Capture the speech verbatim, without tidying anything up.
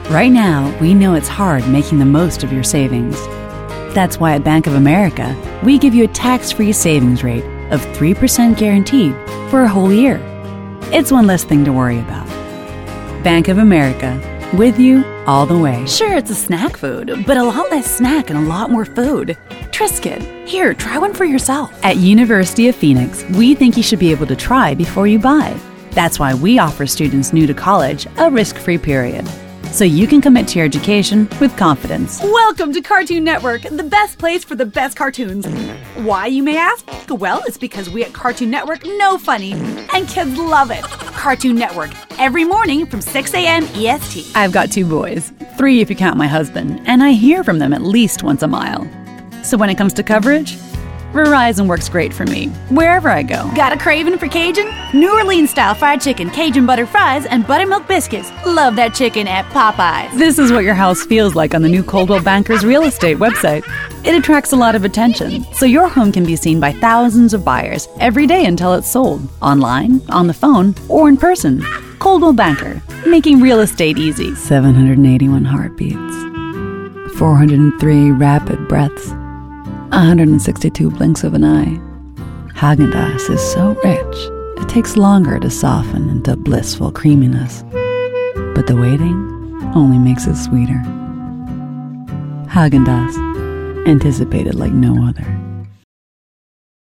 Right now, we know it's hard making the most of your savings. That's why at Bank of America, we give you a tax-free savings rate of three percent guaranteed for a whole year. It's one less thing to worry about. Bank of America, with you all the way. Sure, it's a snack food, but a lot less snack and a lot more food. Triscuit. Here, try one for yourself. At University of Phoenix, we think you should be able to try before you buy. That's why we offer students new to college a risk-free period, so you can commit to your education with confidence. Welcome to Cartoon Network, the best place for the best cartoons. Why, you may ask? Well, it's because we at Cartoon Network know funny, and kids love it. Cartoon Network, every morning from six a.m. E S T. I've got two boys, three if you count my husband, and I hear from them at least once a mile. So when it comes to coverage, Verizon works great for me, wherever I go. Got a craving for Cajun? New Orleans-style fried chicken, Cajun butter fries, and buttermilk biscuits. Love that chicken at Popeyes. This is what your house feels like on the new Coldwell Bankers real estate website. It attracts a lot of attention, so your home can be seen by thousands of buyers every day until it's sold, online, on the phone, or in person. Coldwell Banker, making real estate easy. seven hundred eighty-one heartbeats, four hundred three rapid breaths, one hundred sixty-two blinks of an eye. Haagen-Dazs is so rich, it takes longer to soften into blissful creaminess. But the waiting only makes it sweeter. Haagen-Dazs, anticipated like no other.